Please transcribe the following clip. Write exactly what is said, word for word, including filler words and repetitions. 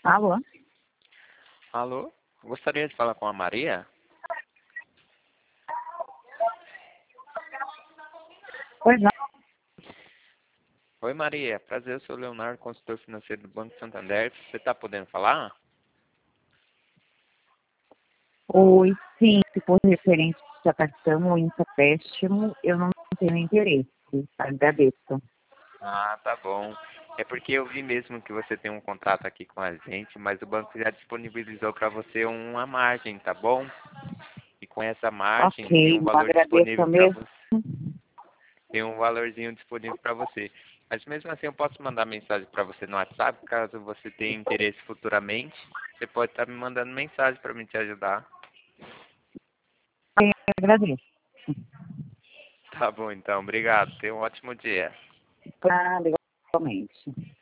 Alô? Alô? Gostaria de falar com a Maria? Pois não. Oi, Maria. Prazer, eu sou o Leonardo, consultor financeiro do Banco Santander. Você está podendo falar? Oi, sim, se for referente a cartão ou empréstimo, eu não tenho interesse. Agradeço. Ah, tá bom. É porque eu vi mesmo que você tem um contrato aqui com a gente, mas o banco já disponibilizou para você uma margem, tá bom? E com essa margem tem Ok, um não valor agradeço disponível para mesmo. você. Tem um valorzinho disponível para você. Mas mesmo assim eu posso mandar mensagem para você no WhatsApp, caso você tenha interesse futuramente. Você pode estar me mandando mensagem para me te ajudar. Eu agradeço. Tá bom, então. Obrigado. Tenha um ótimo dia. Claro, igualmente.